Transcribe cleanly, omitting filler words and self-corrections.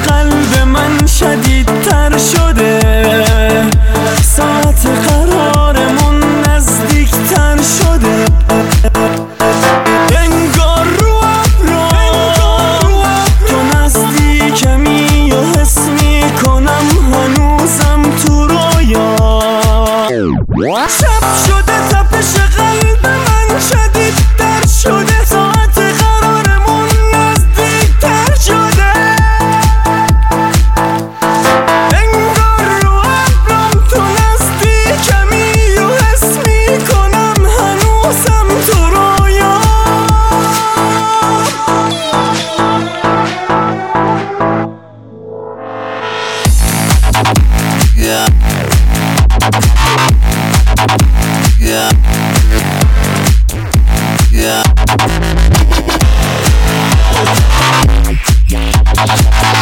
قلب من شدیدتر شده، ساعت قرارمون نزدیکتر شده. انگار رو ابرا تو نزدیکمی و حس میکنم هنوزم تو رویا. شب شده تپش قلب من شدیدتر شده، ساعت قرارمون نزدیکتر شده. انگار رو ابرام تو نزدیکمی و حس میکنم هنوزم تو رویا. Yeah. Yeah. Yeah.